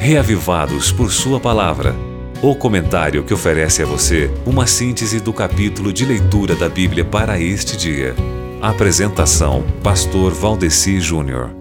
Reavivados por Sua Palavra. O comentário que oferece a você uma síntese do capítulo de leitura da Bíblia para este dia. Apresentação: Pastor Valdeci Júnior.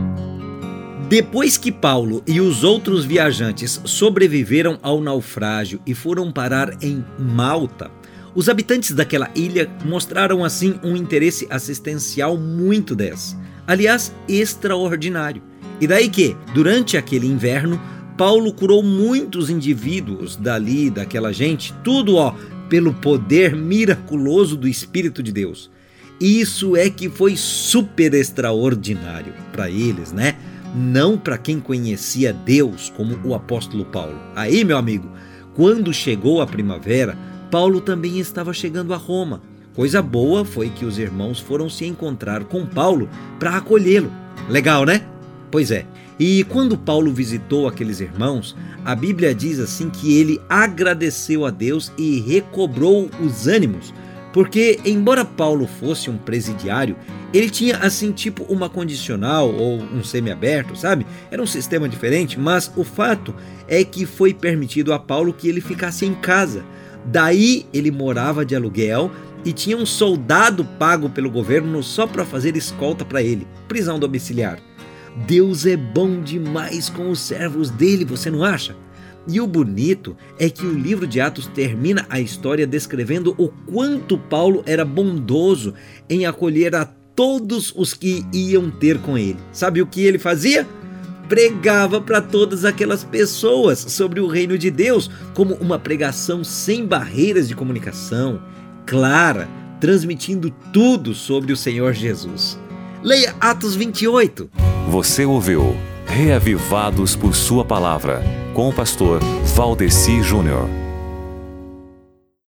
Depois que Paulo e os outros viajantes sobreviveram ao naufrágio e foram parar em Malta, os habitantes daquela ilha mostraram assim um interesse assistencial muito 10, aliás, extraordinário. E daí que, durante aquele inverno, Paulo curou muitos indivíduos daquela gente, tudo pelo poder miraculoso do Espírito de Deus. Isso é que foi super extraordinário para eles, né? Não para quem conhecia Deus, como o apóstolo Paulo. Aí, meu amigo, quando chegou a primavera, Paulo também estava chegando a Roma. Coisa boa foi que os irmãos foram se encontrar com Paulo para acolhê-lo. Legal, né? Pois é. E quando Paulo visitou aqueles irmãos, a Bíblia diz assim que ele agradeceu a Deus e recobrou os ânimos. Porque, embora Paulo fosse um presidiário, ele tinha assim tipo uma condicional ou um semiaberto, sabe? Era um sistema diferente, mas o fato é que foi permitido a Paulo que ele ficasse em casa. Daí ele morava de aluguel e tinha um soldado pago pelo governo só para fazer escolta para ele, prisão domiciliar. Deus é bom demais com os servos dele, você não acha? E o bonito é que o livro de Atos termina a história descrevendo o quanto Paulo era bondoso em acolher a todos os que iam ter com ele. Sabe o que ele fazia? Pregava para todas aquelas pessoas sobre o reino de Deus, como uma pregação sem barreiras de comunicação, clara, transmitindo tudo sobre o Senhor Jesus. Leia Atos 28. Você ouviu Reavivados por Sua Palavra, com o pastor Valdeci Júnior.